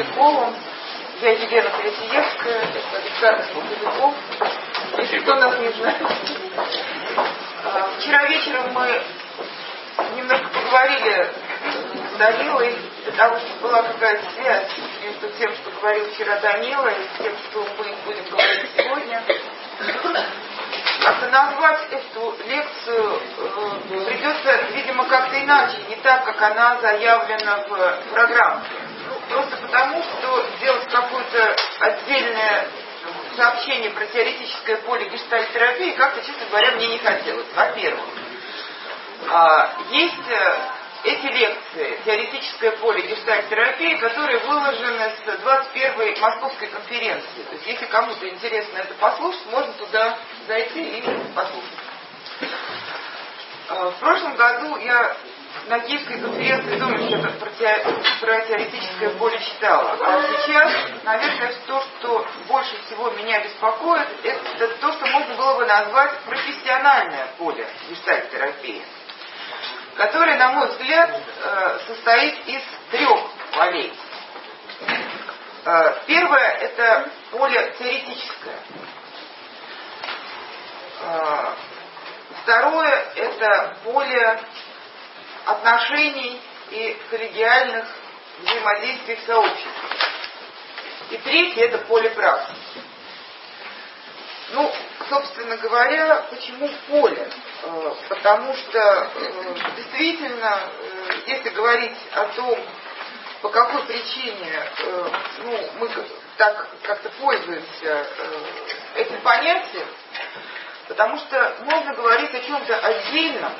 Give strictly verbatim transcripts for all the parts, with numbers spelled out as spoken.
Полковым. Я Елена Третьевская, это Александр Полковиков. Если кто нас не знает. Вчера вечером мы немножко поговорили с Данилой, потому что была какая-то связь между тем, что говорил вчера Данила, и тем, что мы будем говорить сегодня. Как-то назвать эту лекцию э, придется, видимо, как-то иначе, не так, как она заявлена в программе. Ну, просто потому, что сделать какое-то отдельное сообщение про теоретическое поле гештальт-терапии как-то, честно говоря, мне не хотелось. Во-первых, э, есть э, эти лекции «Теоретическое поле гештальт-терапии», которые выложены с двадцать первой Московской конференции. То есть, если кому-то интересно это послушать, можно туда зайти и послушать. В прошлом году я на Киевской конференции тоже что-то про, теор... про теоретическое поле читала. А сейчас, наверное, то, что больше всего меня беспокоит, это то, что можно было бы назвать профессиональное поле гештальт-терапии, которое, на мой взгляд, состоит из трех полей. Первое – это поле теоретическое. Второе – это поле отношений и коллегиальных взаимодействий в сообществе. И третье – это поле практики. Ну, собственно говоря, почему поле? Потому что действительно, если говорить о том, по какой причине ну, мы так как-то пользуемся этим понятием, потому что можно говорить о чем-то отдельном,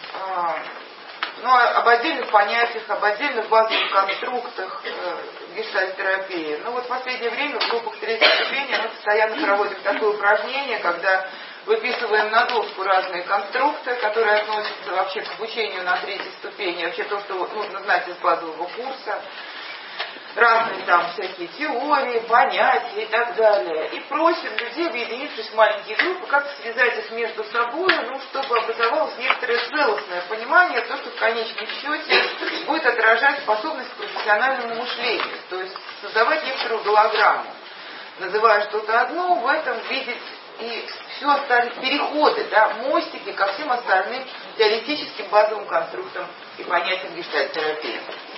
ну, об отдельных понятиях, об отдельных базовых конструктах гештальт-терапии. Ну вот в последнее время в группах третьей ступени мы постоянно проводим такое упражнение, когда выписываем на доску разные конструкты, которые относятся вообще к обучению на третьей ступени, вообще то, что нужно знать из базового курса, разные там всякие теории, понятия и так далее. И просим людей, объединившись в маленькие группы, как-то связать их между собой, ну, чтобы образовалось некоторое целостное понимание, то, что в конечном счете будет отражать способность к профессиональному мышлению, то есть создавать некоторую голограмму, называя что-то одно, в этом видеть и все остальные переходы, да, мостики ко всем остальным теоретическим базовым конструктам и понятиям гештальт-терапии.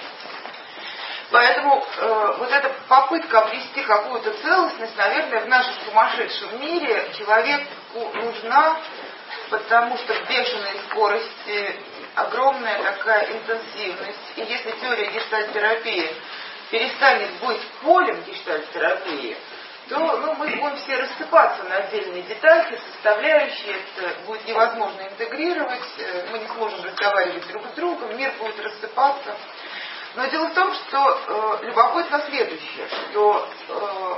Поэтому э, вот эта попытка обрести какую-то целостность, наверное, в нашем сумасшедшем мире человеку нужна, потому что в бешеной скорости огромная такая интенсивность. И если теория гештальт-терапии перестанет быть полем гештальт-терапии, то ну, мы будем все рассыпаться на отдельные детальки, составляющие, это будет невозможно интегрировать, мы не сможем разговаривать друг с другом, мир будет рассыпаться. Но дело в том, что э, любопытно следующее, что э,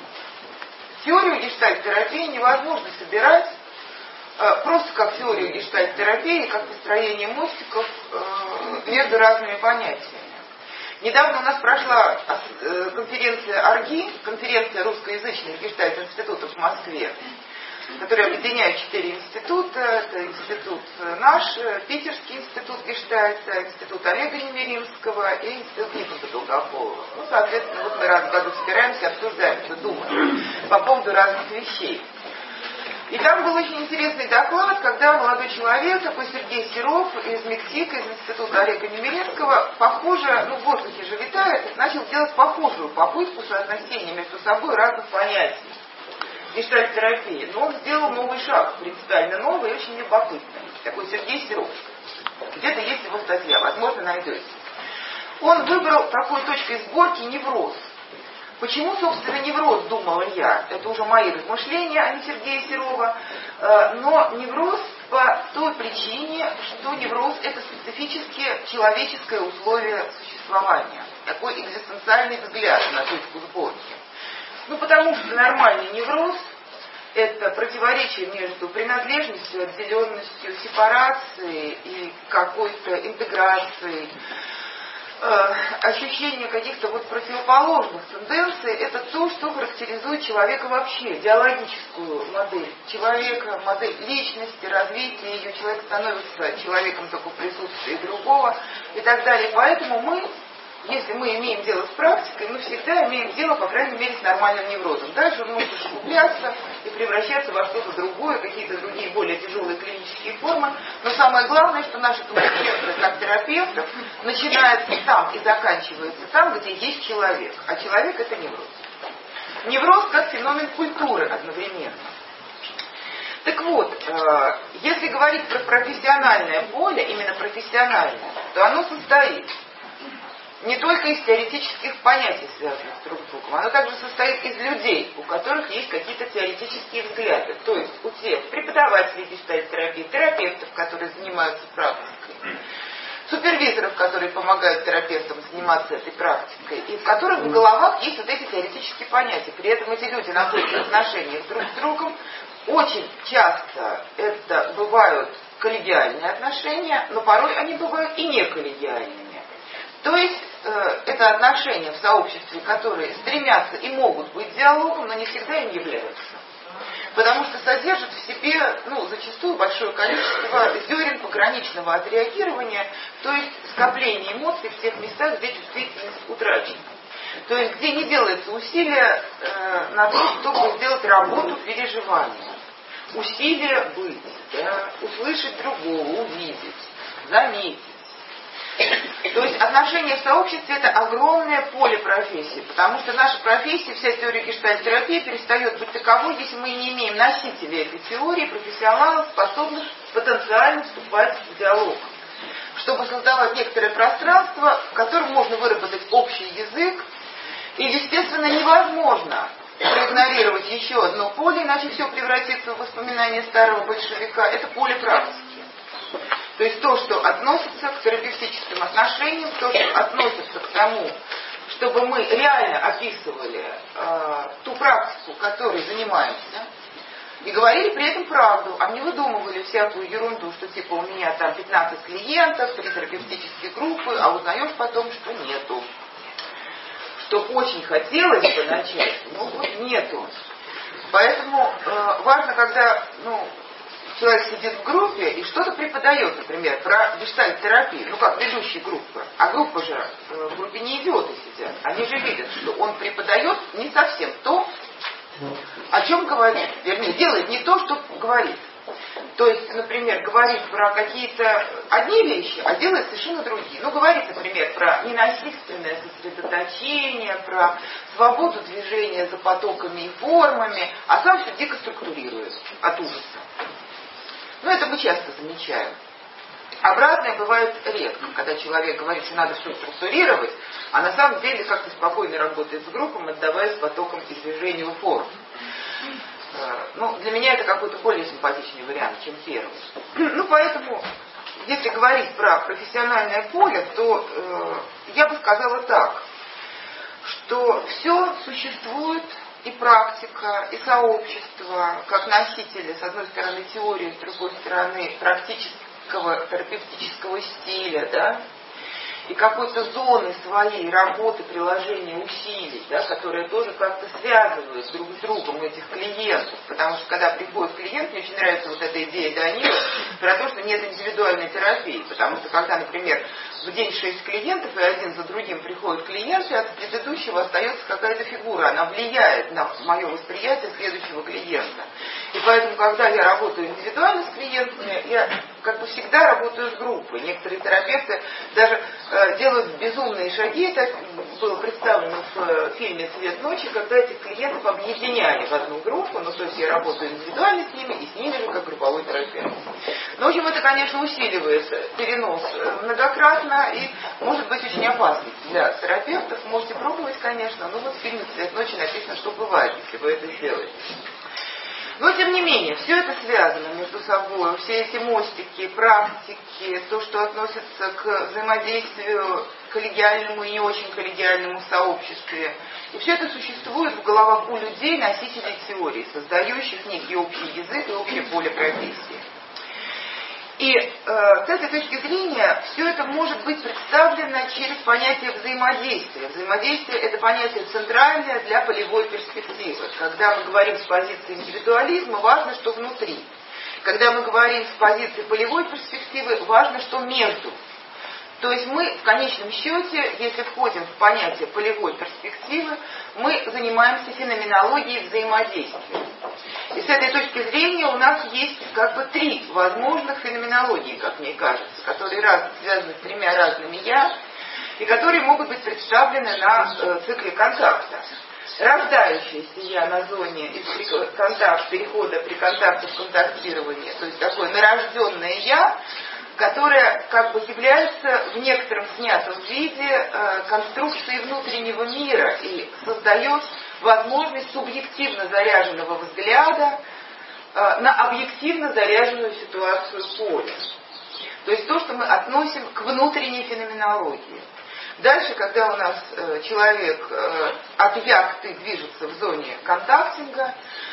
теорию гештальт-терапии невозможно собирать э, просто как теорию гештальт-терапии, как построение мостиков э, между разными понятиями. Недавно у нас прошла э, конференция АРГИ, конференция русскоязычных гештальт-институтов в Москве, который объединяет четыре института. Это институт наш, Питерский институт гештальта, институт Олега Немиринского и институт Николаса Долгополова. Ну, соответственно, вот мы раз в году собираемся, обсуждаем, что думаем по поводу разных вещей. И там был очень интересный доклад, когда молодой человек, такой Сергей Серов из МИКТИКа, из института Олега Немиринского, похоже, ну в воздухе же витает, начал делать похожую попытку соотносения между собой разных понятий гештальт-терапии. Но он сделал новый шаг, принципиально новый и очень любопытный. Такой Сергей Серов. Где-то есть его статья, возможно, найдете. Он выбрал такой точкой сборки невроз. Почему, собственно, невроз, думала я, это уже мои размышления, а не Сергея Серова, но невроз по той причине, что невроз – это специфически человеческое условие существования. Такой экзистенциальный взгляд на точку сборки. Ну, потому что нормальный невроз – это противоречие между принадлежностью, отделенностью, сепарацией и какой-то интеграцией, э, ощущение каких-то вот противоположных тенденций – это то, что характеризует человека вообще, идеологическую модель человека, модель личности, развития ее. Человек становится человеком только в присутствии другого и так далее. Поэтому мы если мы имеем дело с практикой, мы всегда имеем дело, по крайней мере, с нормальным неврозом. Дальше он может ушугубляться и превращаться во что-то другое, какие-то другие более тяжелые клинические формы. Но самое главное, что наша компетенция как терапевтов начинается там и заканчивается там, где есть человек. А человек — это невроз. Невроз как феномен культуры одновременно. Так вот, если говорить про профессиональное поле, именно профессиональное, то оно состоит не только из теоретических понятий, связанных друг с другом, оно также состоит из людей, у которых есть какие-то теоретические взгляды. То есть у тех преподавателей гештальт-терапии, терапевтов, которые занимаются практикой, супервизоров, которые помогают терапевтам заниматься этой практикой, и в которых в головах есть вот эти теоретические понятия. При этом эти люди находятся в отношениях друг с другом. Очень часто это бывают коллегиальные отношения, но порой они бывают и не коллегиальными. То есть э, это отношения в сообществе, которые стремятся и могут быть диалогом, но не всегда им являются. Потому что содержат в себе, ну, зачастую большое количество зерен пограничного отреагирования, то есть скопление эмоций в тех местах, где чувствительность утрачена. То есть где не делается усилие э, на то, чтобы сделать работу переживания. Усилие быть, да, услышать другого, увидеть, заметить. То есть отношения в сообществе — это огромное поле профессии, потому что наша профессия, вся теория гештальт-терапии перестает быть таковой, если мы не имеем носителей этой теории, профессионалов, способных потенциально вступать в диалог, чтобы создавать некоторое пространство, в котором можно выработать общий язык. И, естественно, невозможно проигнорировать еще одно поле, иначе все превратится в воспоминание старого большевика. Это поле практики. То есть то, что относится к терапевтическим отношениям, то, что относится к тому, чтобы мы реально описывали э, ту практику, которой занимаемся, и говорили при этом правду, а не выдумывали всякую ерунду, что типа у меня там пятнадцать клиентов, три терапевтические группы, а узнаешь потом, что нету. Что очень хотелось бы начать, но вот нету. Поэтому э, важно, когда, ну, человек сидит в группе и что-то преподает, например, про гештальт-терапию, ну как ведущие группы, а группа же в группе не идиоты сидят, они же видят, что он преподает не совсем то, о чем говорит, вернее, делает не то, что говорит. То есть, например, говорит про какие-то одни вещи, а делает совершенно другие. Ну, говорит, например, про ненасильственное сосредоточение, про свободу движения за потоками и формами, а сам все дико структурирует от ужаса. Ну, это мы часто замечаем. Обратное бывает редко, когда человек говорит, что надо все структурировать, а на самом деле как-то спокойно работает с группой, отдаваясь потокам и движению форм. Ну, для меня это какой-то более симпатичный вариант, чем первый. Ну, поэтому, если говорить про профессиональное поле, то э, я бы сказала так, что все существует, и практика, и сообщество, как носители, с одной стороны, теории, с другой стороны, практического терапевтического стиля, да, и какой-то зоны своей работы, приложения усилий, да, которые тоже как-то связывают друг с другом этих клиентов. Потому что когда приходит клиент, мне очень нравится вот эта идея Данила про то, что нет индивидуальной терапии. Потому что когда, например, в день шесть клиентов, и один за другим приходят клиенты, от предыдущего остается какая-то фигура. Она влияет на мое восприятие следующего клиента. И поэтому, когда я работаю индивидуально с клиентами, я как бы всегда работаю с группой. Некоторые терапевты даже э, делают безумные шаги. Это было представлено в э, фильме «Цвет ночи», когда этих клиентов объединяли в одну группу. Ну, то есть я работаю индивидуально с ними и с ними же как групповой терапевт. Но, в общем, это, конечно, усиливает перенос многократно и может быть очень опасно для терапевтов. Можете пробовать, конечно, но вот в фильме «Цвет ночи» написано, что бывает, если вы это сделаете. Но, тем не менее, все это связано между собой, все эти мостики, практики, то, что относится к взаимодействию коллегиальному и не очень коллегиальному в сообществе. И все это существует в головах у людей, носителей теории, создающих некий общий язык и общее поле профессии. И э, с этой точки зрения все это может быть представлено через понятие взаимодействия. Взаимодействие — это понятие центральное для полевой перспективы. Когда мы говорим с позиции индивидуализма, важно, что внутри. Когда мы говорим с позиции полевой перспективы, важно, что между. То есть мы в конечном счете, если входим в понятие полевой перспективы, мы занимаемся феноменологией взаимодействия. И с этой точки зрения у нас есть как бы три возможных феноменологии, как мне кажется, которые раз, связаны с тремя разными «я», и которые могут быть представлены на э, цикле контакта. Рождающееся «я» на зоне из контакт, перехода при контакте в контактирование, то есть такое нарожденное «я», которое как бы является в некотором снятом виде э, конструкцией внутреннего мира и создает возможность субъективно заряженного взгляда э, на объективно заряженную ситуацию поля. То есть то, что мы относим к внутренней феноменологии. Дальше, когда у нас э, человек э, от «я» к «ты» движется в зоне контактинга,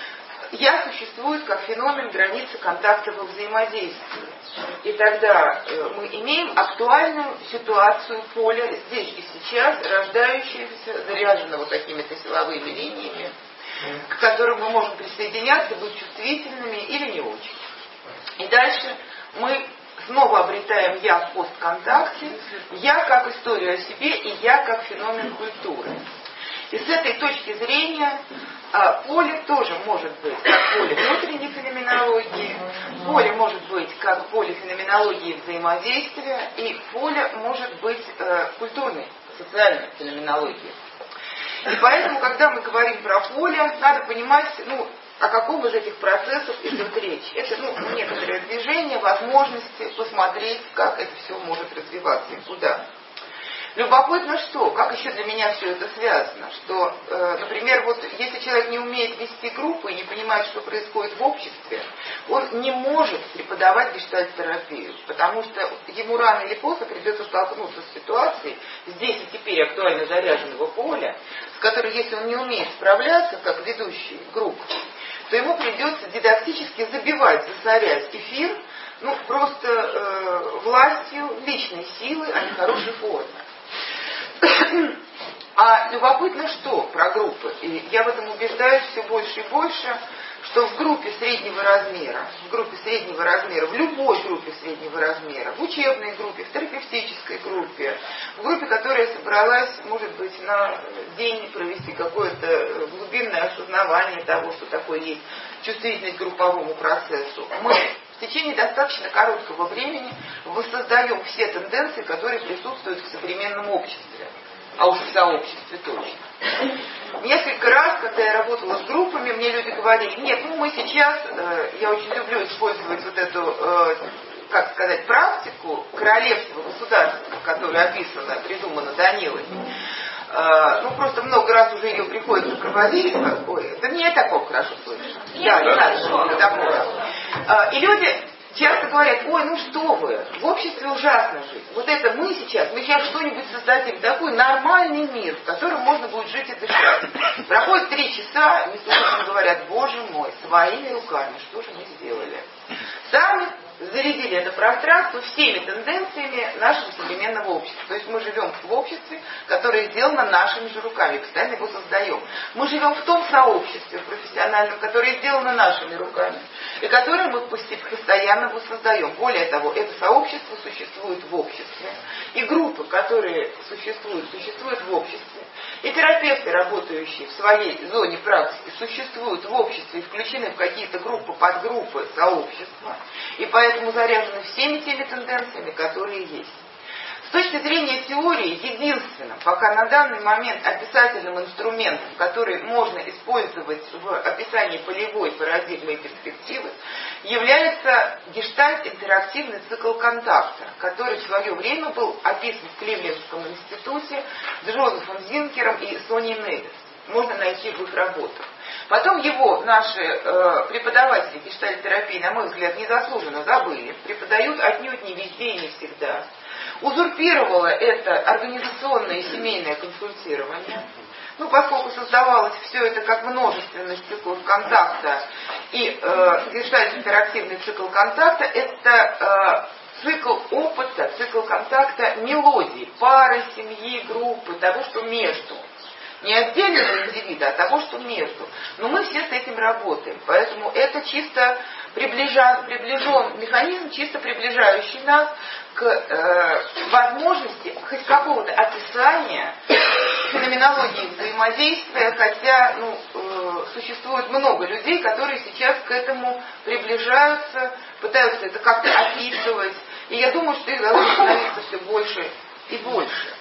«я» существует как феномен границы контакта во взаимодействии. И тогда э, мы имеем актуальную ситуацию поля здесь и сейчас, рождающегося, заряженного какими-то силовыми линиями, к которым мы можем присоединяться, быть чувствительными или не очень. И дальше мы снова обретаем «я» в постконтакте, «я» как историю о себе и «я» как феномен культуры. И с этой точки зрения а, поле тоже может быть как поле внутренней феноменологии, поле может быть как поле феноменологии взаимодействия, и поле может быть э, культурной, социальной феноменологией. И поэтому, когда мы говорим про поле, надо понимать, ну, о каком из этих процессов идет речь. Это ну, некоторое движение, возможности посмотреть, как это все может развиваться и куда. Любопытно что, как еще для меня все это связано, что, э, например, вот если человек не умеет вести группы и не понимает, что происходит в обществе, он не может преподавать гештальт-терапию, потому что ему рано или поздно придется столкнуться с ситуацией здесь и теперь актуально заряженного поля, с которой, если он не умеет справляться, как ведущий группы, то ему придется дидактически забивать, засорять эфир, ну, просто э, властью личной силы, а не хорошей формы. А любопытно что про группы, и я в этом убеждаюсь все больше и больше, что в группе среднего размера, в группе среднего размера, в любой группе среднего размера, в учебной группе, в терапевтической группе, в группе, которая собралась, может быть, на день провести какое-то глубинное осознавание того, что такое есть чувствительность к групповому процессу, мы в течение достаточно короткого времени воссоздаем все тенденции, которые присутствуют в современном обществе, а уж в сообществе точно. Несколько раз, когда я работала с группами, мне люди говорили, нет, ну мы сейчас, э, я очень люблю использовать вот эту, э, как сказать, практику королевства, государства, которая описана, придумана Данилой. Uh, ну, просто много раз уже ее приходится проводить. Ой, да мне такого хорошо слышно. Да, не надо, что такое. Uh, и люди часто говорят, ой, ну что вы, в обществе ужасно жить. Вот это мы сейчас, мы сейчас что-нибудь создадим, такой нормальный мир, в котором можно будет жить и дышать. Проходит три часа, и слушатели говорят, боже мой, своими руками, что же мы сделали? Сами зарядили это пространство всеми тенденциями нашего современного общества. То есть мы живем в обществе, которое сделано нашими же руками, постоянно его создаем. Мы живем в том сообществе профессиональном, которое сделано нашими руками, и которое мы постоянно воссоздаем. Более того, это сообщество существует в обществе, и группы, которые существуют, существуют в обществе, и терапевты, работающие в своей зоне практики, существуют в обществе и включены в какие-то группы, подгруппы сообщества, и поэтому заряжены всеми теми тенденциями, которые есть. С точки зрения теории, единственным, пока на данный момент описательным инструментом, который можно использовать в описании полевой парадигмы и перспективы, является гештальт-интерактивный цикл контакта, который в свое время был описан в Кливлендском институте с Джозефом Зинкером и Соней Невис. Можно найти в их работах. Потом его наши э, преподаватели гештальт-терапии, на мой взгляд, незаслуженно забыли, преподают отнюдь не везде и не всегда. Узурпировало это организационное и семейное консультирование. Ну, поскольку создавалось все это как множественность циклов контакта, и э, гештальт-интерактивный цикл контакта – это э, цикл опыта, цикл контакта мелодий, пары, семьи, группы, того, что между. Не отдельного индивида, а того, что между. Но мы все с этим работаем. Поэтому это чисто приближен, приближен механизм, чисто приближающий нас к э, возможности хоть какого-то описания феноменологии взаимодействия, хотя ну, э, существует много людей, которые сейчас к этому приближаются, пытаются это как-то описывать. И я думаю, что их должно становиться все больше и больше.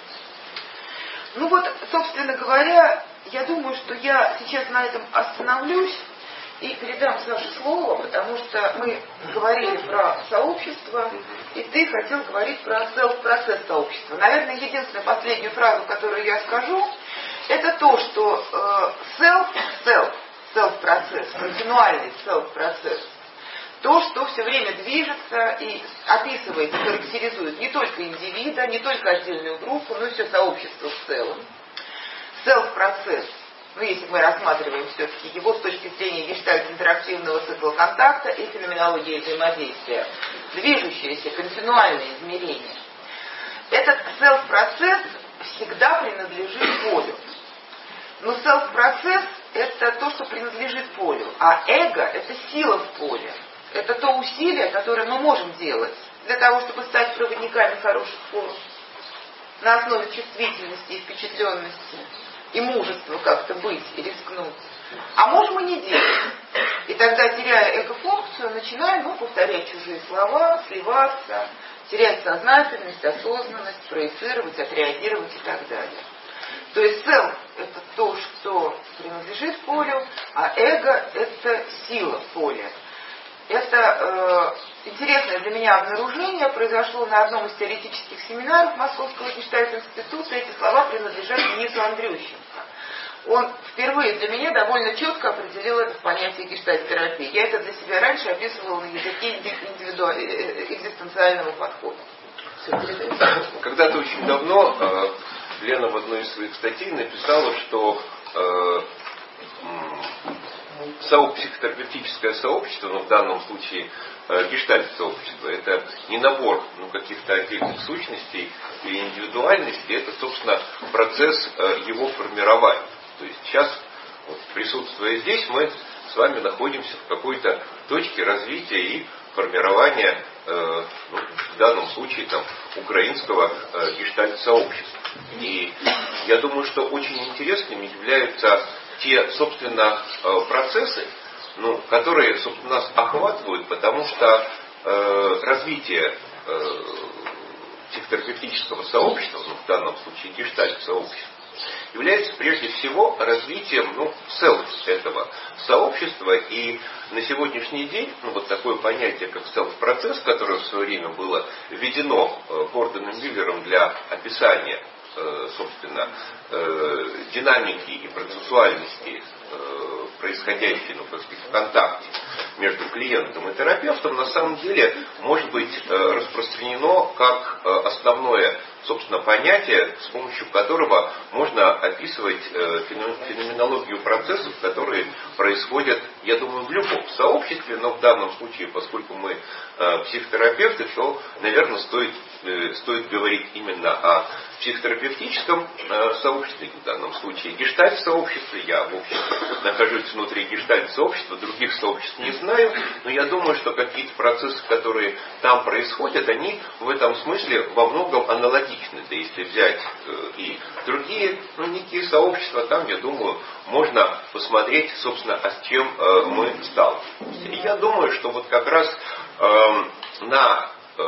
Ну вот, собственно говоря, я думаю, что я сейчас на этом остановлюсь и передам Саше слово, потому что мы говорили про сообщество, и ты хотел говорить про селф-процесс сообщества. Наверное, единственную последнюю фразу, которую я скажу, это то, что э, self, self, self-процесс, континуальный self-процесс, то, что все время движется и описывает, характеризует не только индивида, не только отдельную группу, но и все сообщество в целом. Self-процесс, ну если мы рассматриваем все-таки его с точки зрения гештальт-интерактивного цикла контакта и феноменологии взаимодействия, движущееся континуальное измерение, этот self-процесс всегда принадлежит полю. Но self-процесс это то, что принадлежит полю, а эго это сила в поле. Это то усилие, которое мы можем делать для того, чтобы стать проводниками хороших форм на основе чувствительности и впечатленности и мужества как-то быть и рискнуть. А можем и не делать. И тогда, теряя эго-функцию, начинаем ну, повторять чужие слова, сливаться, терять сознательность, осознанность, проецировать, отреагировать и так далее. То есть self это то, что принадлежит полю, а эго это сила поля. Это э, интересное для меня обнаружение произошло на одном из теоретических семинаров Московского гештальт-института. Эти слова принадлежат Денису Андрющенко. Он впервые для меня довольно четко определил это в понятие гештальт-терапии. Я это для себя раньше описывала на языке индивиду... экзистенциального подхода. Когда-то очень давно э, Лена в одной из своих статей написала, что э, психотерапевтическое сообщество, ну в данном случае э, гештальт-сообщество, это не набор ну, каких-то отдельных сущностей и индивидуальностей, это, собственно, процесс э, его формирования. То есть сейчас, вот, присутствуя здесь, мы с вами находимся в какой-то точке развития и формирования, э, ну, в данном случае, там, украинского э, гештальт-сообщества. И я думаю, что очень интересными являются те, собственно, процессы, ну, которые, собственно, нас охватывают, потому что э, развитие э, психотерапевтического сообщества, ну, в данном случае гештальт-сообщества, является прежде всего развитием ну, селф этого сообщества. И на сегодняшний день ну, вот такое понятие, как селф-процесс, которое в свое время было введено э, Гордоном Миллером для описания собственно, динамики и процессуальности происходящей ну, в контакте между клиентом и терапевтом, на самом деле может быть распространено как основное, собственно, понятие, с помощью которого можно описывать феноменологию процессов, которые происходят, я думаю, в любом сообществе, но в данном случае, поскольку мы психотерапевты, то, наверное, стоит, стоит говорить именно о психотерапевтическом сообществе, в данном случае гештальт-сообществе. Я, в общем, нахожусь внутри гештальт-сообщества, других сообществ не знаю, но я думаю, что какие-то процессы, которые там происходят, они в этом смысле во многом аналогичны. Да если взять и другие ну, некие сообщества, там, я думаю, можно посмотреть, собственно, а с чем мы сталкиваемся. И я думаю, что вот как раз э, на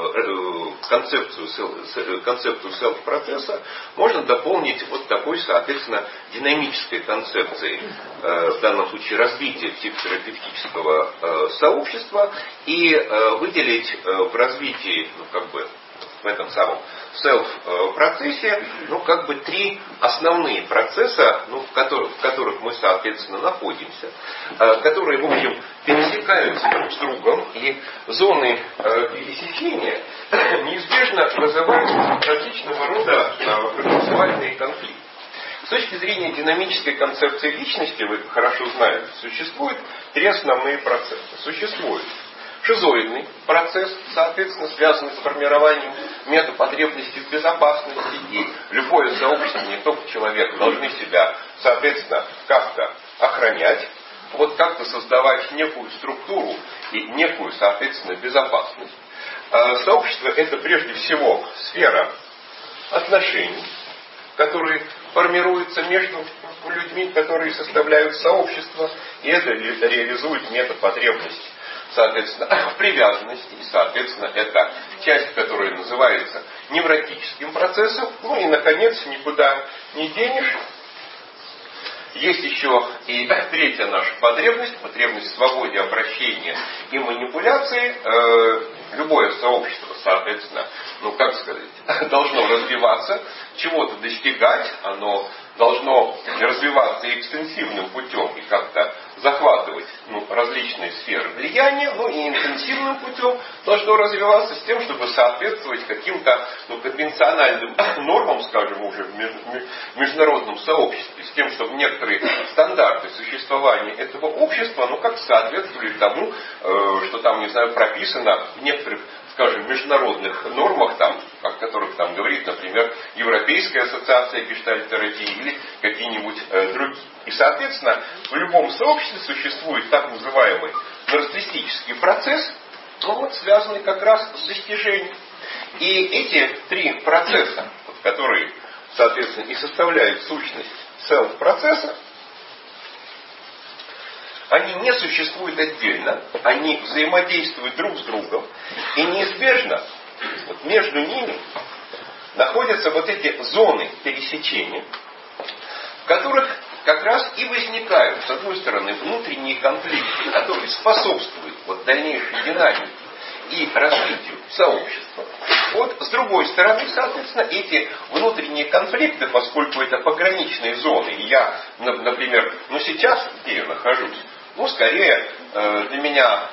концепцию, концепцию селф-процесса можно дополнить вот такой, соответственно, динамической концепцией, в данном случае развития психотерапевтического сообщества, и выделить в развитии, ну, как бы, в этом самом селф-процессе, ну, как бы три основные процесса, ну, в, которых, в которых мы, соответственно, находимся, которые, в общем, пересекаются друг с другом, и зоны пересечения неизбежно вызывают различного рода процессуальные конфликты. С точки зрения динамической концепции личности, вы хорошо знаете, существуют три основные процесса. Существует шизоидный процесс, соответственно, связанный с формированием метапотребностей в безопасности, и любое сообщество, не только человек, должны себя, соответственно, как-то охранять, вот как-то создавать некую структуру и некую, соответственно, безопасность. Сообщество – это прежде всего сфера отношений, которые формируются между людьми, которые составляют сообщество, и это реализует метапотребность, соответственно, в привязанности, и, соответственно, это часть, которая называется невротическим процессом. Ну и, наконец, никуда не денешь. Есть еще и третья наша потребность, потребность в свободе обращения и манипуляции. Любое сообщество, соответственно, ну как сказать, должно развиваться, чего-то достигать, оно должно развиваться экстенсивным путем и как-то захватывать ну, различные сферы влияния, ну и интенсивным путем должно развиваться с тем, чтобы соответствовать каким-то ну, конвенциональным нормам, скажем, уже в международном сообществе, с тем, чтобы некоторые стандарты существования этого общества, ну как соответствовали тому, что там, не знаю, прописано в некоторых, скажем, международных нормах, там, о которых там говорит, например, Европейская ассоциация гештальт-терапии или какие-нибудь э, другие. И, соответственно, в любом сообществе существует так называемый нарциссический процесс, ну, вот, связанный как раз с достижением. И эти три процесса, вот, которые, соответственно, и составляют сущность селф-процесса, они не существуют отдельно, они взаимодействуют друг с другом, и неизбежно вот между ними находятся вот эти зоны пересечения, в которых как раз и возникают, с одной стороны, внутренние конфликты, которые способствуют вот дальнейшей динамике и развитию сообщества. Вот с другой стороны, соответственно, эти внутренние конфликты, поскольку это пограничные зоны, и я, например, ну сейчас, где я нахожусь, ну, скорее, для меня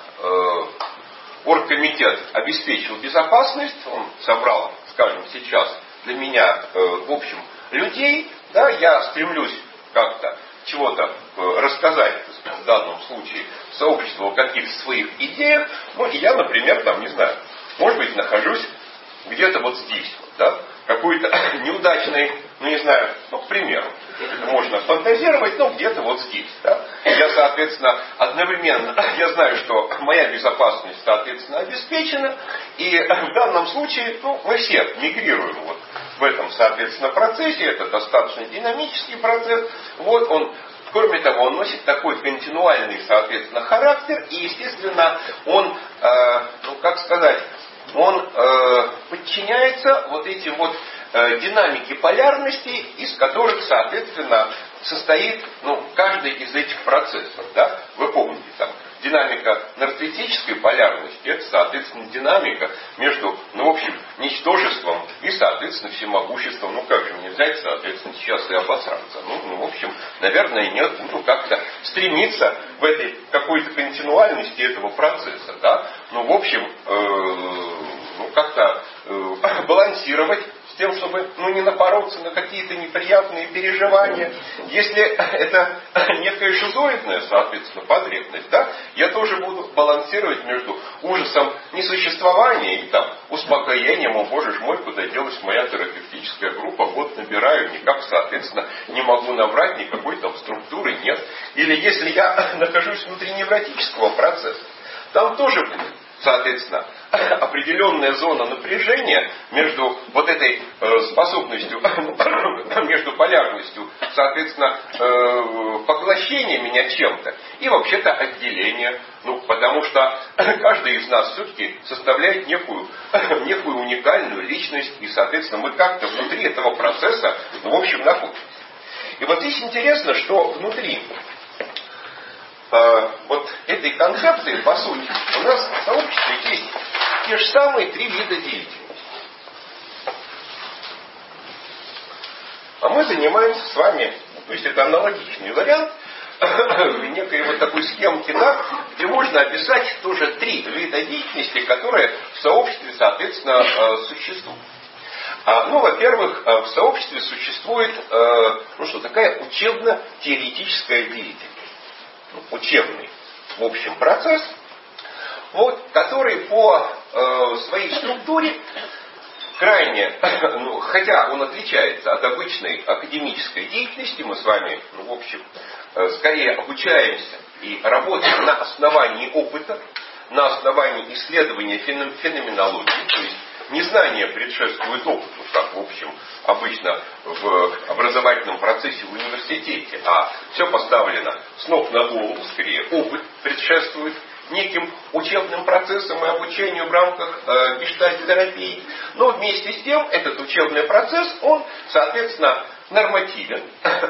оргкомитет обеспечил безопасность, он собрал, скажем, сейчас для меня, в общем, людей, да, я стремлюсь как-то чего-то рассказать, в данном случае, сообществу о каких-то своих идеях, ну, и я, например, там, не знаю, может быть, нахожусь где-то вот здесь, вот, да, какой-то неудачный, ну, не знаю, ну, к примеру, можно фантазировать, ну, где-то вот здесь, да. Я, соответственно, одновременно, я знаю, что моя безопасность, соответственно, обеспечена, и в данном случае, ну, мы все мигрируем вот в этом, соответственно, процессе, это достаточно динамический процесс, вот он, кроме того, он носит такой континуальный, соответственно, характер, и, естественно, он, э, ну, как сказать, он э, подчиняется вот этим вот э, динамике полярностей, из которых, соответственно, состоит ну, каждый из этих процессов. Да? Вы помните, там, динамика нарциссической полярности, это, соответственно, динамика между, ну, в общем, ничтожеством и, соответственно, всемогуществом. Ну, как же мне взять, соответственно, сейчас и обосраться? Ну, ну в общем, наверное, нет, ну, как-то стремиться в этой какой-то континуальности этого процесса, да? Ну, в общем, э, ну, как-то э, балансировать с тем, чтобы ну, не напороться на какие-то неприятные переживания. Если это некая шизоидная, соответственно, потребность, да, я тоже буду балансировать между ужасом несуществования и там, успокоением, о боже ж мой, куда делась моя терапевтическая группа, вот набираю, никак, соответственно, не могу набрать, никакой там структуры нет. Или если я нахожусь внутри невротического процесса, там тоже будет, соответственно, определенная зона напряжения между вот этой э, способностью, между полярностью, соответственно, э, поглощения меня чем-то и вообще-то отделения. Ну, потому что каждый из нас все-таки составляет некую, некую уникальную личность, и, соответственно, мы как-то внутри этого процесса, ну, в общем, находимся. И вот здесь интересно, что внутри э, вот этой концепции, по сути, у нас в сообществе есть те же самые три вида деятельности. А мы занимаемся с вами, то есть это аналогичный вариант, некой вот такой схемки, да, где можно описать тоже три вида деятельности, которые в сообществе, соответственно, существуют. А, ну, во-первых, в сообществе существует, ну что, такая учебно-теоретическая деятельность. Учебный, в общем, процесс. вот, который по э, своей структуре крайне, ну, хотя он отличается от обычной академической деятельности, мы с вами, ну, в общем, э, скорее обучаемся и работаем на основании опыта, на основании исследования феноменологии, то есть незнание предшествует опыту, как, в общем, обычно в образовательном процессе в университете, а все поставлено с ног на голову, скорее опыт предшествует неким учебным процессом и обучению в рамках э, гештальт-терапии. Но вместе с тем этот учебный процесс, он, соответственно, нормативен.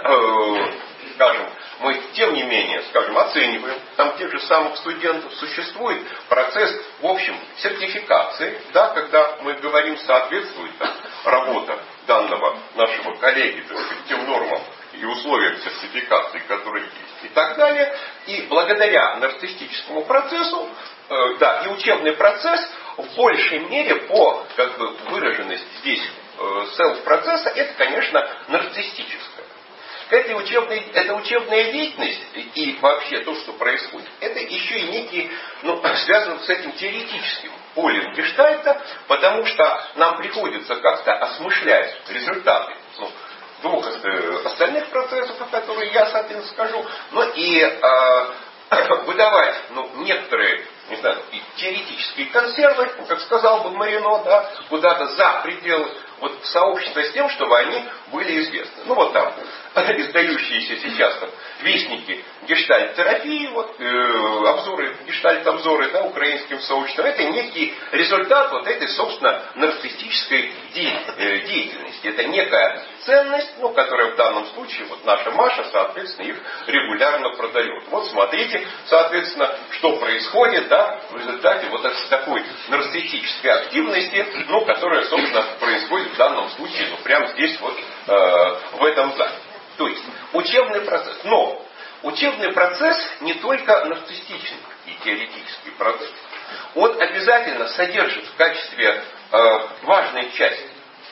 Скажем, мы, тем не менее, скажем, оцениваем там тех же самых студентов. Существует процесс, в общем, сертификации, да, когда мы говорим, соответствует там, работа данного нашего коллеги, так сказать, тем нормам и условиям сертификации, которые есть, и так далее. И благодаря нарциссическому процессу, э, да, и учебный процесс в большей мере по, как бы, выраженности здесь э, селф-процесса, это, конечно, нарциссическое. Эта учебная, эта учебная деятельность и вообще то, что происходит, это еще и некий, ну, связано с этим теоретическим полем гештальта, потому что нам приходится как-то осмыслять результаты, ну, двух э, остальных процессов, о которых я, соответственно, скажу, но и э, выдавать, ну, некоторые, не знаю, теоретические консервы, как сказал бы Марино, да, куда-то за пределы вот сообщества с тем, чтобы они были известны. Ну вот там, издающиеся сейчас там, вестники гештальт-терапии, вот, э, обзоры, гештальт-обзоры, да, украинским сообществом, это некий результат вот этой, собственно, нарциссической деятельности. Это некая ценность, ну, которая в данном случае, вот наша Маша, соответственно, их регулярно продает. Вот смотрите, соответственно, что происходит, да, в результате вот такой нарциссической активности, ну, которая, собственно, происходит в данном случае, ну, прямо здесь вот э, в этом зале. То есть учебный процесс. Но учебный процесс не только нарциссический и теоретический процесс. Он обязательно содержит в качестве э, важной части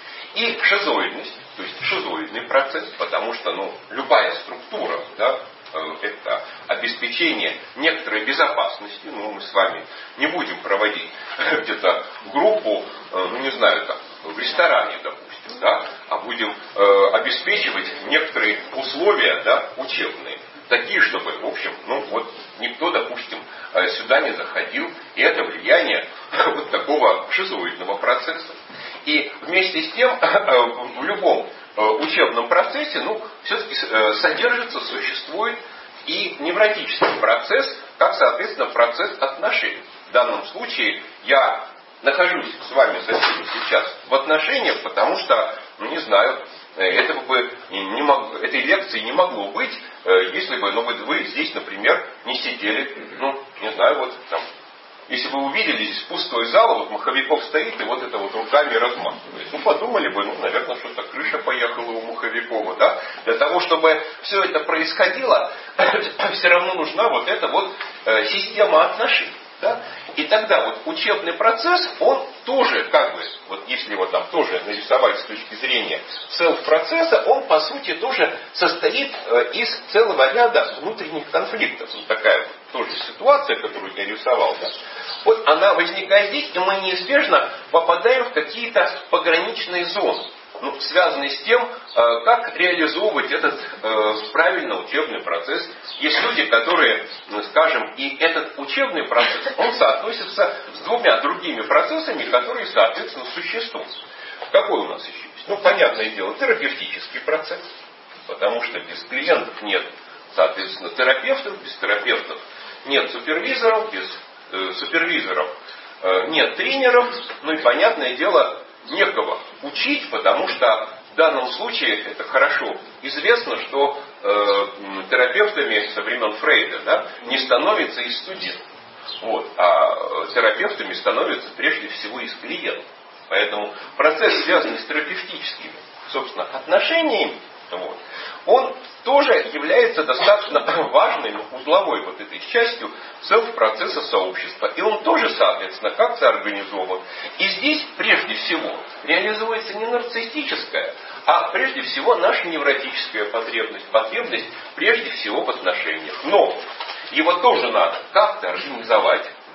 и шизоидность, то есть шизоидный процесс, потому что, ну, любая структура, да, э, это обеспечение некоторой безопасности. Ну, мы с вами не будем проводить где-то группу, э, ну, не знаю, там, в ресторане, допустим, да, а будем э, обеспечивать некоторые условия, да, учебные, такие, чтобы, в общем, ну, вот никто, допустим, сюда не заходил, и это влияние вот такого шизоидного процесса. И вместе с тем в любом учебном процессе, ну, все-таки содержится, существует и невротический процесс, как, соответственно, процесс отношений. В данном случае я нахожусь с вами со всеми сейчас в отношениях, потому что, ну, не знаю, этого бы не мог, этой лекции не могло быть, если бы, ну, вы здесь, например, не сидели, ну, не знаю, вот там, если бы увидели здесь пустой зал, вот Маховиков стоит и вот это вот руками размахивает. Ну, подумали бы, ну, наверное, что-то крыша поехала у Маховикова, да. Для того, чтобы все это происходило, все равно нужна вот эта вот система отношений. Да? И тогда вот учебный процесс, он тоже, как бы, вот если его там тоже нарисовать с точки зрения селф-процесса, он по сути тоже состоит э, из целого ряда внутренних конфликтов. Вот такая вот тоже ситуация, которую я рисовал. Да? Вот она возникает здесь, и мы неизбежно попадаем в какие-то пограничные зоны, ну, связанные с тем, э, как реализовывать этот э, правильно учебный процесс. Есть люди, которые, ну, скажем, и этот учебный процесс, он соотносится с двумя другими процессами, которые, соответственно, существуют. Какой у нас еще есть? Ну, понятное дело, терапевтический процесс, потому что без клиентов нет, соответственно, терапевтов, без терапевтов нет супервизоров, без э, супервизоров э, нет тренеров, ну и, понятное дело, некого учить, потому что в данном случае это хорошо известно, что э, терапевтами со времен Фрейда, да, не становится из студентов. Вот, а терапевтами становятся прежде всего из клиентов. Поэтому процесс, связанный с терапевтическими, собственно, отношениями, вот, он тоже является достаточно важной, узловой вот этой частью селф-процесса сообщества. И он тоже, соответственно, как-то организован. И здесь, прежде всего, реализуется не нарциссическая, а прежде всего наша невротическая потребность. Потребность прежде всего в отношениях. Но его тоже надо как-то организовать,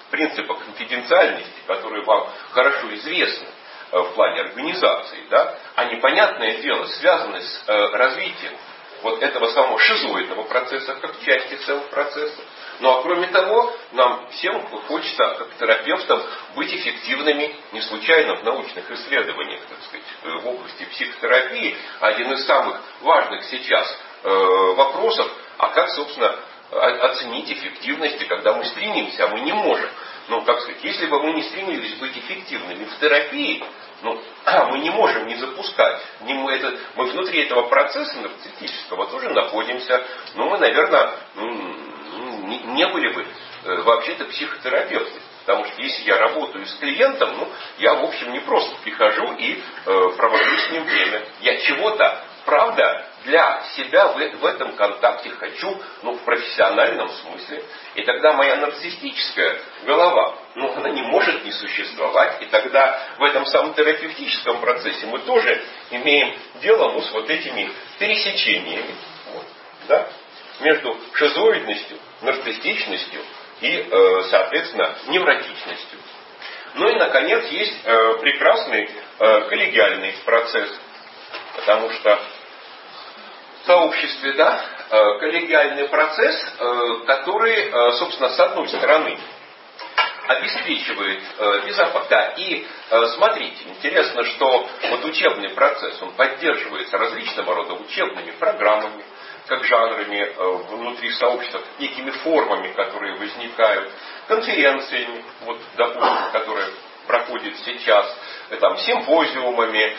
принципа конфиденциальности, которые вам хорошо известны в плане организации, да, они, понятное дело, связаны с э, развитием вот этого самого шизоидного процесса, как части целого процесса. Ну а кроме того, нам всем хочется, как терапевтам, быть эффективными не случайно в научных исследованиях, так сказать, в области психотерапии. Один из самых важных сейчас э, вопросов, а как, собственно, оценить эффективность, когда мы стремимся, а мы не можем. Ну, как сказать, если бы мы не стремились быть эффективными в терапии, ну, мы не можем не запускать. Не мы, это, мы внутри этого процесса нарциссического тоже находимся. Но мы, наверное, не, не были бы э, вообще-то психотерапевты. Потому что если я работаю с клиентом, ну, я, в общем, не просто прихожу и э, провожу с ним время. Я чего-то, правда, для себя в, в этом контакте хочу, ну, в профессиональном смысле. И тогда моя нарциссическая голова, ну, она не может не существовать. И тогда в этом самом терапевтическом процессе мы тоже имеем дело, ну, с вот этими пересечениями, вот, да, между шизоидностью, нарциссичностью и, э, соответственно, невротичностью. Ну и, наконец, есть э, прекрасный э, коллегиальный процесс, потому что в сообществе, да, э, коллегиальный процесс, э, который, э, собственно, с одной стороны, обеспечивает э, безопасность. Да, и э, смотрите, интересно, что вот учебный процесс, он поддерживается различного рода учебными программами, как жанрами э, внутри сообщества, некими формами, которые возникают, конференциями, вот, допустим, которые проходят сейчас, э, там, симпозиумами,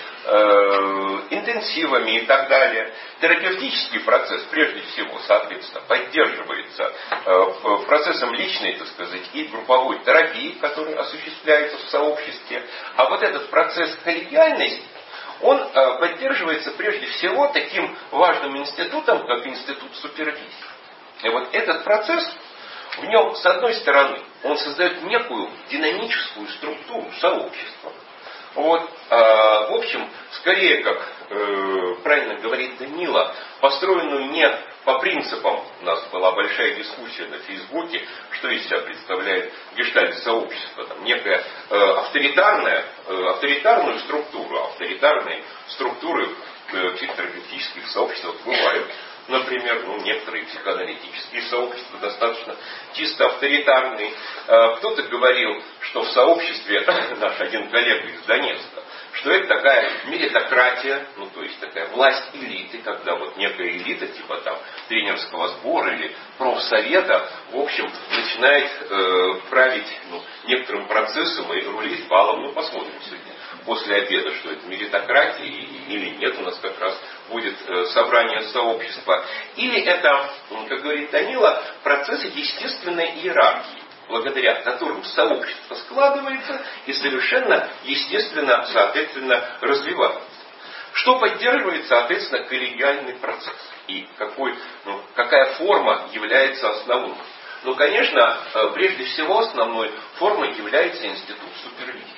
э, интенсивами и так далее. Терапевтический процесс, прежде всего, соответственно, поддерживается э, процессом личной, так сказать, и групповой терапии, который осуществляется в сообществе. А вот этот процесс коллегиальности, он э, поддерживается прежде всего таким важным институтом, как институт супервизии. И вот этот процесс, в нем, с одной стороны, он создает некую динамическую структуру сообщества. Вот, э, в общем, скорее, как э, правильно говорит Данила, построенную не по принципам, у нас была большая дискуссия на Фейсбуке, что из себя представляет гештальт-сообщество, там некая э, авторитарная, э, авторитарную структуру, авторитарные структуры э, психотерапевтических сообществ бывают. Например, ну, некоторые психоаналитические сообщества достаточно чисто авторитарные. Кто-то говорил, что в сообществе, наш один коллега из Донецка, что это такая меритократия, ну то есть такая власть элиты, когда вот некая элита, типа там тренерского сбора или профсовета, в общем, начинает э, править ну, некоторым процессом и рулить балом. Ну посмотрим сегодня после обеда, что это меритократия или нет, у нас как раз будет собрание сообщества. Или это, как говорит Данила, процессы естественной иерархии, благодаря которым сообщество складывается и совершенно естественно, соответственно, развивается. Что поддерживает, соответственно, коллегиальный процесс? И какой, ну, какая форма является основной? Ну, конечно, прежде всего основной формой является институт супервизии.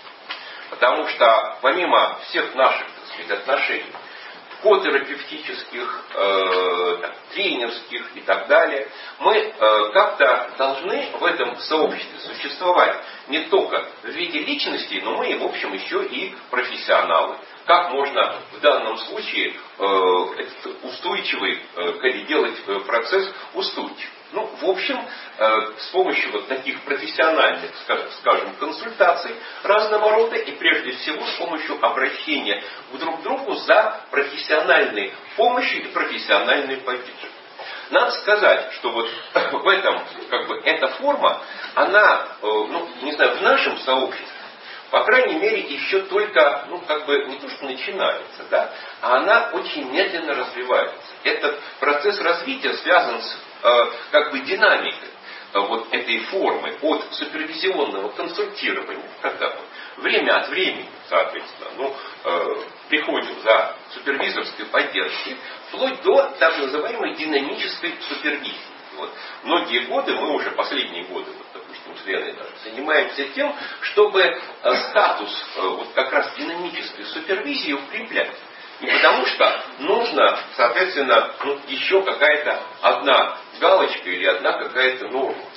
Потому что помимо всех наших, так сказать, отношений, котерапевтических, э, там, тренерских и так далее, мы э, как-то должны в этом сообществе существовать не только в виде личностей, но мы, в общем, еще и профессионалы. Как можно в данном случае э, этот устойчивый, э, делать процесс устойчивым? Ну, в общем, э, с помощью вот таких профессиональных, скажем, консультаций разного рода, и прежде всего с помощью обращения к друг другу за профессиональной помощью и профессиональной поддержкой. Надо сказать, что вот в этом, как бы, эта форма, она, э, ну, не знаю, в нашем сообществе, по крайней мере, еще только, ну, как бы, не то, что начинается, да, а она очень медленно развивается. Этот процесс развития связан с, э, как бы, динамикой э, вот этой формы от супервизионного консультирования, когда мы время от времени, соответственно, ну, э, приходим за супервизорской поддержкой, вплоть до так называемой динамической супервизии. Вот. Многие годы, мы уже последние годы, вот, допустим, с Леной даже, занимаемся тем, чтобы э, статус э, вот как раз динамической супервизии укреплять. Не потому что нужно, соответственно, ну, еще какая-то одна галочка или одна какая-то норма.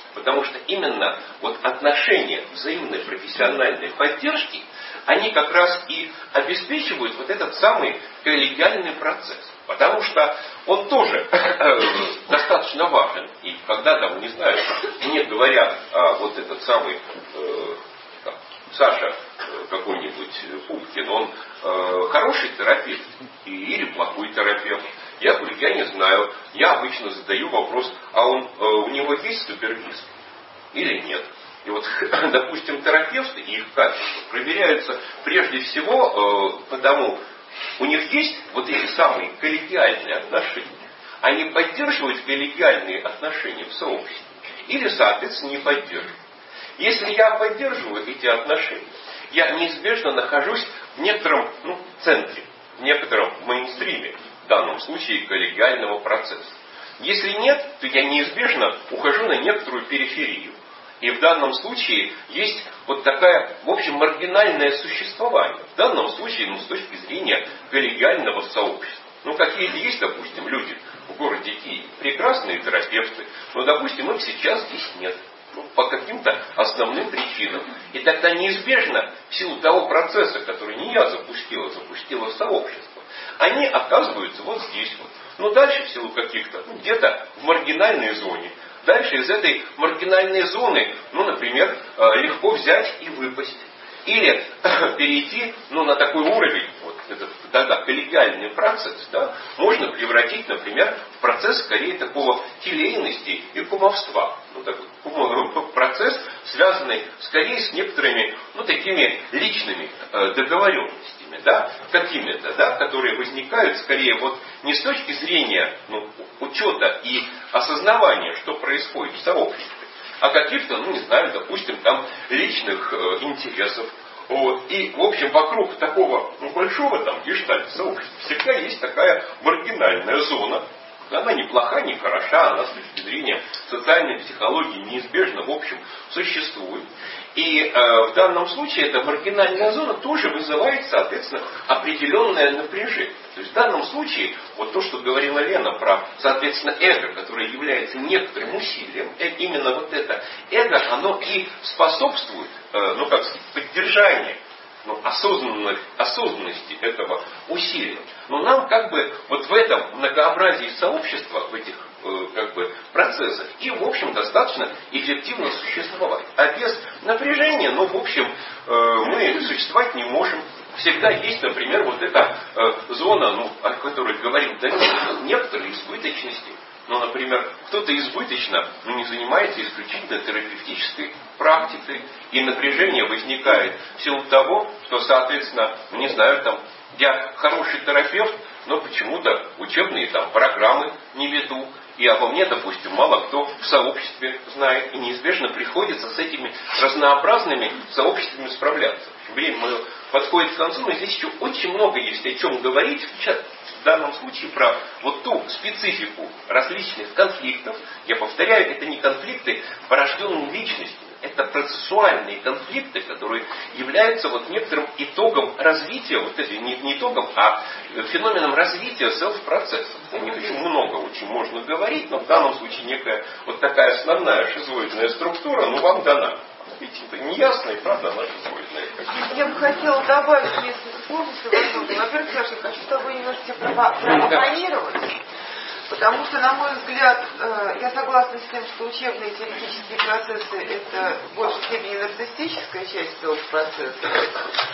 Потому что именно вот отношения взаимной профессиональной поддержки, они как раз и обеспечивают вот этот самый коллегиальный процесс. Потому что он тоже достаточно важен. И когда там, не знаю, мне говорят, а вот этот самый э, там, Саша э, какой-нибудь Пупкин, он э, хороший терапевт или плохой терапевт. Я говорю, я не знаю. Я обычно задаю вопрос, а он, э, у него есть супервиз или нет? И вот, допустим, терапевты и их качество проверяются прежде всего э, потому, у них есть вот эти самые коллегиальные отношения. Они поддерживают коллегиальные отношения в сообществе или, соответственно, не поддерживают. Если я поддерживаю эти отношения, я неизбежно нахожусь в некотором ну, центре, в некотором мейнстриме, в данном случае коллегиального процесса. Если нет, то я неизбежно ухожу на некоторую периферию. И в данном случае есть вот такая, в общем, маргинальное существование. В данном случае, ну, с точки зрения коллегиального сообщества. Ну, какие-то есть, допустим, люди в городе Киеве, прекрасные терапевты, но, допустим, их сейчас здесь нет. Ну, по каким-то основным причинам. И тогда неизбежно, в силу того процесса, который не я запустила, запустило сообщество, они оказываются вот здесь вот. Но дальше, в силу каких-то, ну, где-то в маргинальной зоне. Дальше из этой маргинальной зоны, ну, например, легко взять и выпасть. Или перейти ну, на такой уровень, вот этот да-да, коллегиальный процесс, да, можно превратить, например, в процесс скорее такого келейности и кумовства. Ну, такой процесс, связанный скорее с некоторыми ну, такими личными э, договоренностями, да, какими-то, да, которые возникают скорее вот не с точки зрения ну, учета и осознавания, что происходит в сообществе, а каких-то, ну не знаю, допустим, там личных э, интересов. Вот. И, в общем, вокруг такого ну, большого там гештальта сообщества всегда есть такая маргинальная зона. Она не плоха, не хороша, она с точки зрения социальной психологии неизбежно, в общем, существует. И э, в данном случае эта маргинальная зона тоже вызывает, соответственно, определенное напряжение. То есть в данном случае, вот то, что говорила Лена про, соответственно, эго, которое является некоторым усилием, э, именно вот это эго, оно и способствует, э, ну как сказать, поддержанию ну, осознанности этого усилия. Но нам как бы вот в этом многообразии сообщества, в этих э, как бы процессах, и в общем достаточно эффективно существовать. А без напряжения, ну в общем, э, мы существовать не можем. Всегда есть, например, вот эта э, зона, ну, о которой говорил Данил, некоторые избыточности. Ну, например, кто-то избыточно ну, не занимается исключительно терапевтической практикой, и напряжение возникает в силу того, что, соответственно, не знаю, там, я хороший терапевт, но почему-то учебные там программы не веду, и обо мне, допустим, мало кто в сообществе знает, и неизбежно приходится с этими разнообразными сообществами справляться. Время мое подходит к концу, но здесь еще очень много есть о чем говорить, в данном случае про вот ту специфику различных конфликтов. Я повторяю, это не конфликты, порожденные личностями, это процессуальные конфликты, которые являются вот некоторым итогом развития, вот это не, не итогом, а феноменом развития селф-процесса. О них очень много очень можно говорить, но в данном случае некая вот такая основная шизоидная структура, ну, вам дана. Видите, это неясно, и правда она шизоидная. Я бы хотела добавить несколько слов, если возможно. Во-первых, Саша, я хочу с тобой немножко проаппонировать. Потому что, на мой взгляд, я согласна с тем, что учебные теоретические процессы – это в большей степени нарциссическая часть этого процесса.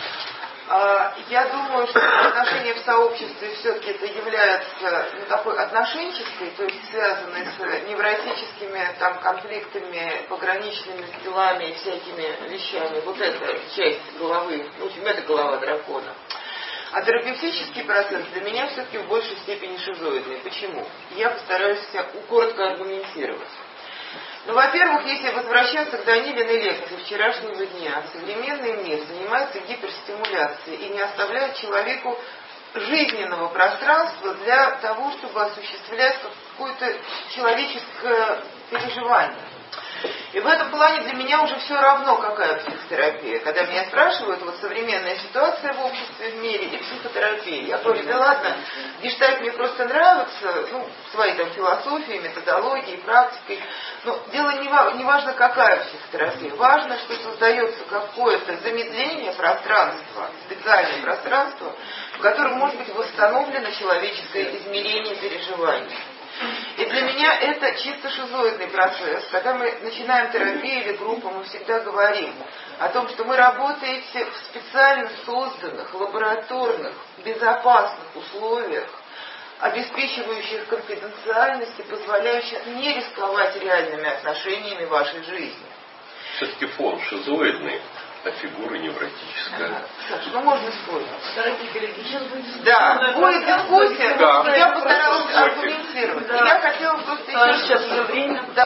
Я думаю, что отношения в сообществе все-таки это является ну, такой отношенческой, то есть связанной с невротическими там, конфликтами, пограничными делами и всякими вещами. Вот эта часть головы, в общем, это голова дракона. А терапевтический процесс для меня все-таки в большей степени шизоидный. Почему? Я постараюсь коротко аргументировать. Ну, во-первых, если возвращаться к Данилиной лекции вчерашнего дня, современный мир занимается гиперстимуляцией и не оставляет человеку жизненного пространства для того, чтобы осуществлять какое-то человеческое переживание. И в этом плане для меня уже все равно, какая психотерапия. Когда меня спрашивают, вот современная ситуация в обществе, в мире и психотерапия, я говорю, да ладно, гештальт мне просто нравится, ну, своей там философией, методологией, практикой. Но дело не, ва- не важно, какая психотерапия. Важно, что создается какое-то замедление пространства, специальное пространство, в котором может быть восстановлено человеческое измерение переживаний. И для меня это чисто шизоидный процесс. Когда мы начинаем терапию или группу, мы всегда говорим о том, что вы работаете в специально созданных, лабораторных, безопасных условиях, обеспечивающих конфиденциальность и позволяющих не рисковать реальными отношениями в вашей жизни. Все-таки фон шизоидный, а фигура невротическая. Ага. Саша, ну можно спорить. Дорогие коллеги, сейчас будет... Да, будет дискуссия, да. я постаралась аргументировать. Да. И я хотела просто А еще... сейчас уже время.